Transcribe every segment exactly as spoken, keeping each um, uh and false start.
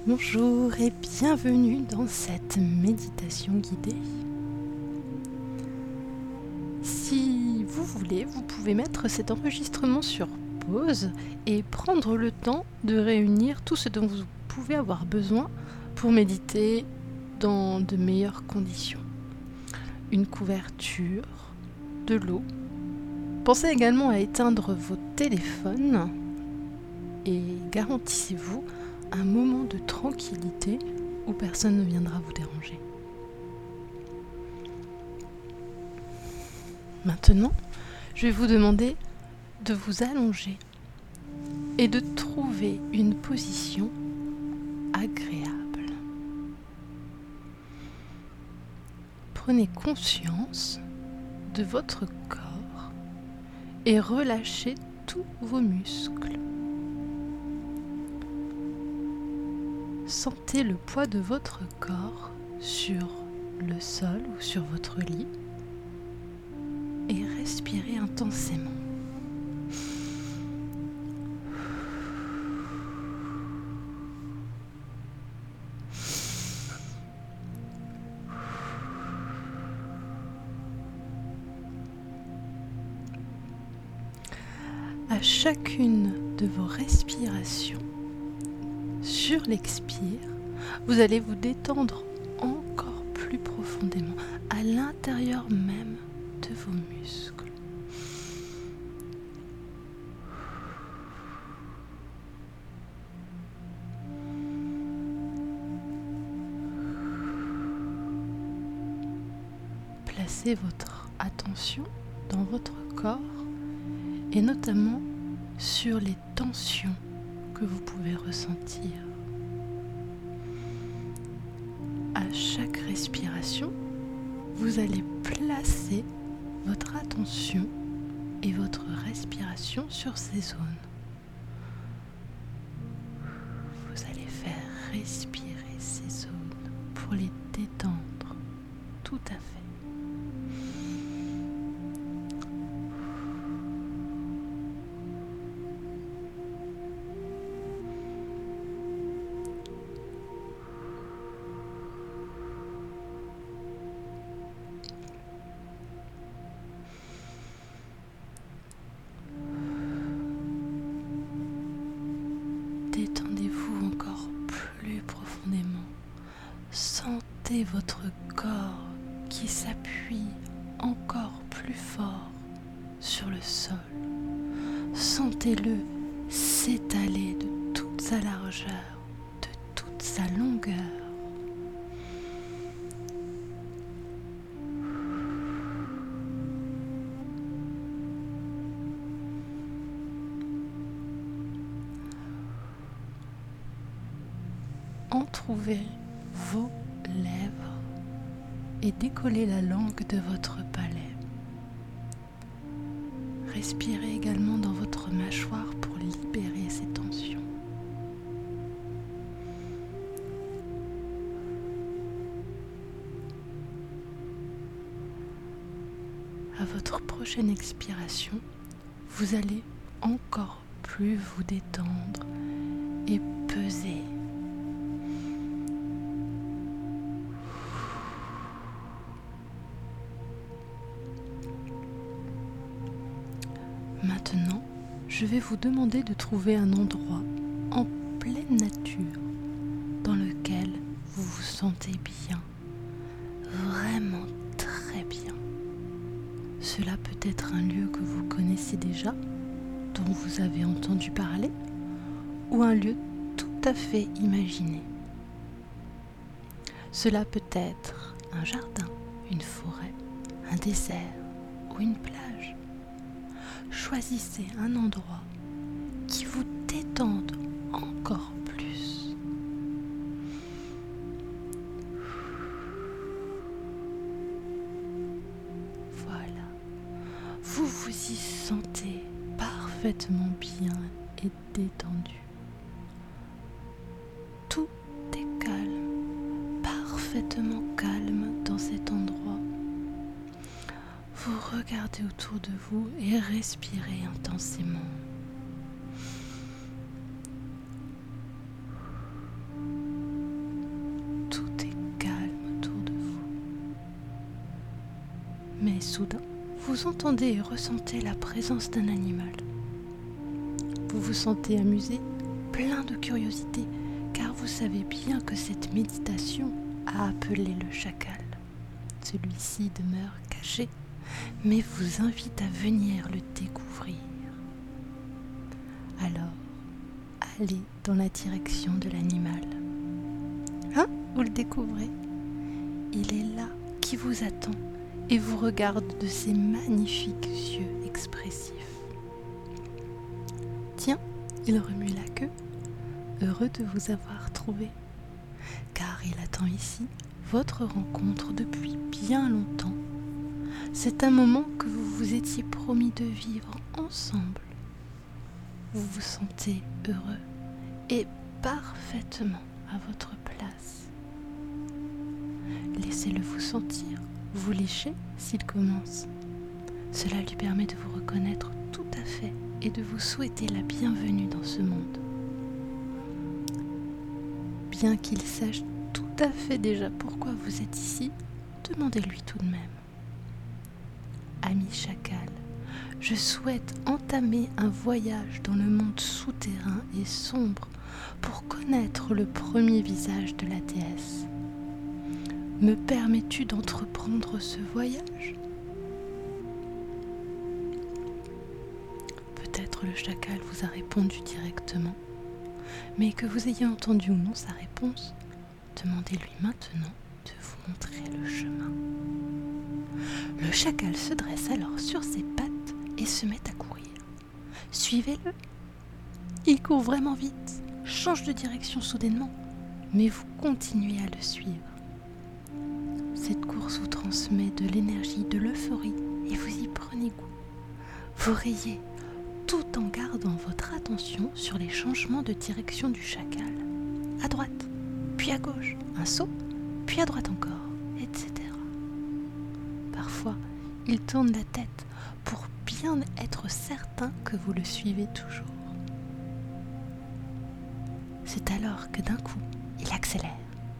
Bonjour et bienvenue dans cette méditation guidée. Si vous voulez, vous pouvez mettre cet enregistrement sur pause et prendre le temps de réunir tout ce dont vous pouvez avoir besoin pour méditer dans de meilleures conditions. Une couverture, de l'eau. Pensez également à éteindre vos téléphones et garantissez-vous un moment de tranquillité où personne ne viendra vous déranger. Maintenant, je vais vous demander de vous allonger et de trouver une position agréable. Prenez conscience de votre corps et relâchez tous vos muscles. Sentez le poids de votre corps sur le sol ou sur votre lit et respirez intensément. À chacune de vos respirations, sur l'expire, vous allez vous détendre encore plus profondément à l'intérieur même de vos muscles. Placez votre attention dans votre corps et notamment sur les tensions que vous pouvez ressentir. À chaque respiration, vous allez placer votre attention et votre respiration sur ces zones. Vous allez faire respirer ces zones pour les détendre tout à fait. Détendez-vous encore plus profondément. Sentez votre corps qui s'appuie encore plus fort sur le sol. Sentez-le s'étaler de toute sa largeur, de toute sa longueur. Entrouvez vos lèvres et décollez la langue de votre palais. Respirez également dans votre mâchoire pour libérer ces tensions. À votre prochaine expiration, vous allez encore plus vous détendre et peser. Maintenant, je vais vous demander de trouver un endroit en pleine nature dans lequel vous vous sentez bien, vraiment très bien. Cela peut être un lieu que vous connaissez déjà, dont vous avez entendu parler, ou un lieu tout à fait imaginé. Cela peut être un jardin, une forêt, un désert ou une plage. Choisissez un endroit qui vous détende encore plus. Voilà. Vous vous y sentez parfaitement bien et détendu. Tout est calme, parfaitement calme dans cet endroit. Vous regardez autour de vous et respirez intensément. soudain, vous entendez et ressentez la présence d'un animal. Vous vous sentez amusé, plein de curiosité, car vous savez bien que cette méditation a appelé le chacal. Celui-ci demeure caché, mais vous invite à venir le découvrir. Alors, allez dans la direction de l'animal. Hein? Vous le découvrez? Il est là, qui vous attend, et vous regarde de ses magnifiques yeux expressifs. Tiens, il remue la queue, heureux de vous avoir trouvé, car il attend ici votre rencontre depuis bien longtemps. C'est un moment que vous vous étiez promis de vivre ensemble. Vous vous sentez heureux et parfaitement à votre place. Laissez-le vous sentir, vous lécher s'il commence. Cela lui permet de vous reconnaître tout à fait et de vous souhaiter la bienvenue dans ce monde. Bien qu'il sache tout à fait déjà pourquoi vous êtes ici, demandez-lui tout de même. Ami chacal, je souhaite entamer un voyage dans le monde souterrain et sombre pour connaître le premier visage de la déesse. Me permets-tu d'entreprendre ce voyage? Peut-être le chacal vous a répondu directement, mais que vous ayez entendu ou non sa réponse, demandez-lui maintenant de vous montrer le chemin. Le chacal se dresse alors sur ses pattes et se met à courir. Suivez-le. Il court vraiment vite, change de direction soudainement, mais vous continuez à le suivre. Cette course vous transmet de l'énergie, de l'euphorie, et vous y prenez goût. Vous riez, tout en gardant votre attention sur les changements de direction du chacal. À droite, puis à gauche, un saut, puis à droite encore, et cetera. Parfois, il tourne la tête pour bien être certain que vous le suivez toujours. C'est alors que d'un coup, il accélère.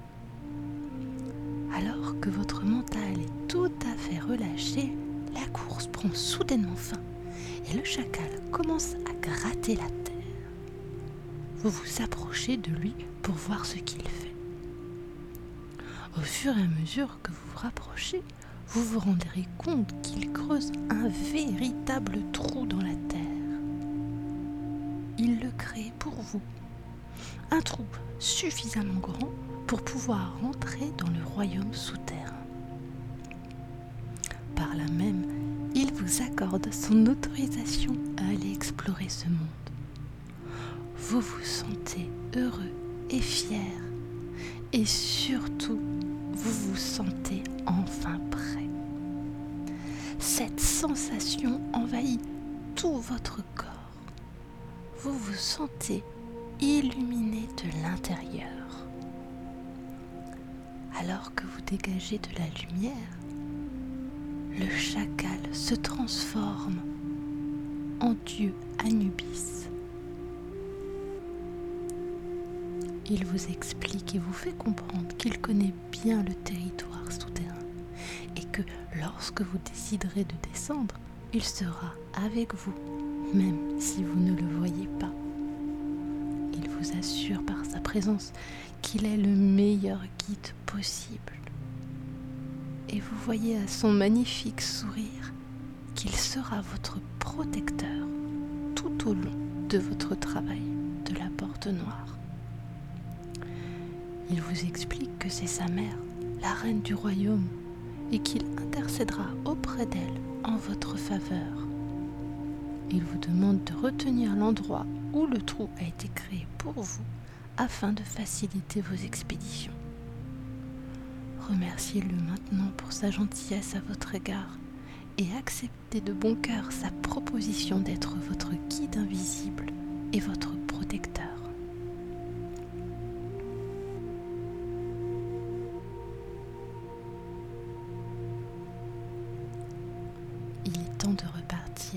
Alors que votre mental est tout à fait relâché, la course prend soudainement fin et le chacal commence à gratter la terre. Vous vous approchez de lui pour voir ce qu'il fait. Au fur et à mesure que vous vous rapprochez, vous vous rendrez compte qu'il creuse un véritable trou dans la terre. Il le crée pour vous. Un trou suffisamment grand pour pouvoir rentrer dans le royaume souterrain. Par là même, il vous accorde son autorisation à aller explorer ce monde. Vous vous sentez heureux et fier, et surtout, vous vous sentez enfin prêt. Cette sensation envahit tout votre corps. Vous vous sentez illuminé de l'intérieur. Alors que vous dégagez de la lumière, le chacal se transforme en dieu Anubis. Il vous explique et vous fait comprendre qu'il connaît bien le territoire souterrain et que lorsque vous déciderez de descendre, il sera avec vous, même si vous ne le voyez pas. Il vous assure par sa présence qu'il est le meilleur guide possible. Et vous voyez à son magnifique sourire qu'il sera votre protecteur tout au long de votre travail de la Porte Noire. Il vous explique que c'est sa mère, la reine du royaume, et qu'il intercédera auprès d'elle en votre faveur. Il vous demande de retenir l'endroit où le trou a été créé pour vous afin de faciliter vos expéditions. Remerciez-le maintenant pour sa gentillesse à votre égard et acceptez de bon cœur sa proposition d'être votre guide invisible et votre protecteur. Il est temps de repartir.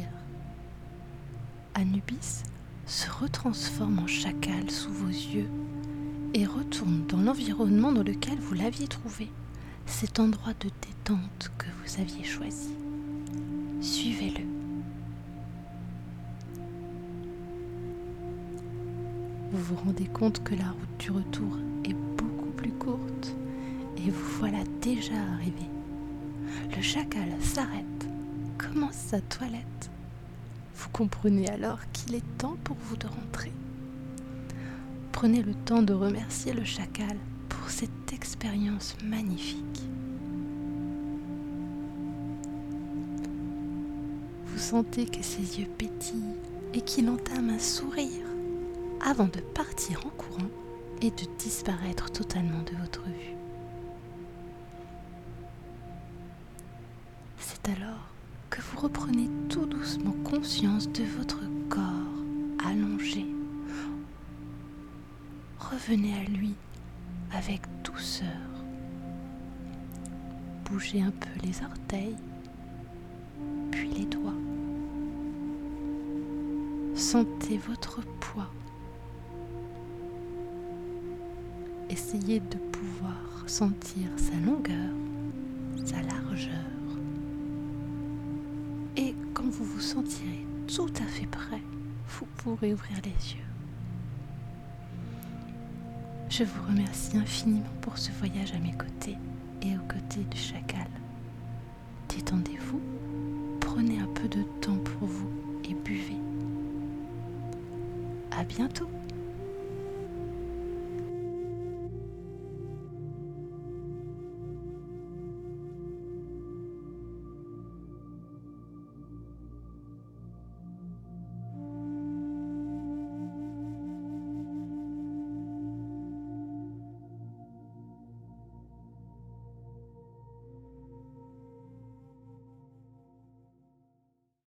Anubis se retransforme en chacal sous vos yeux et retourne dans l'environnement dans lequel vous l'aviez trouvé, cet endroit de détente que vous aviez choisi. suivez-le. Vous vous rendez compte que la route du retour est beaucoup plus courte et vous voilà déjà arrivé. Le chacal s'arrête, commence sa toilette. Vous comprenez alors qu'il est temps pour vous de rentrer. Prenez le temps de remercier le chacal pour cette expérience magnifique. Vous sentez que ses yeux pétillent et qu'il entame un sourire avant de partir en courant et de disparaître totalement de votre vue. C'est alors que vous reprenez tout doucement conscience de votre corps allongé. Revenez à lui avec douceur. Bougez un peu les orteils, puis les doigts. Sentez votre poids. Essayez de pouvoir sentir sa longueur, sa largeur. Et quand vous vous sentirez tout à fait prêt, vous pourrez ouvrir les yeux. Je vous remercie infiniment pour ce voyage à mes côtés et aux côtés du chacal. Détendez-vous, prenez un peu de temps pour vous et buvez. À bientôt!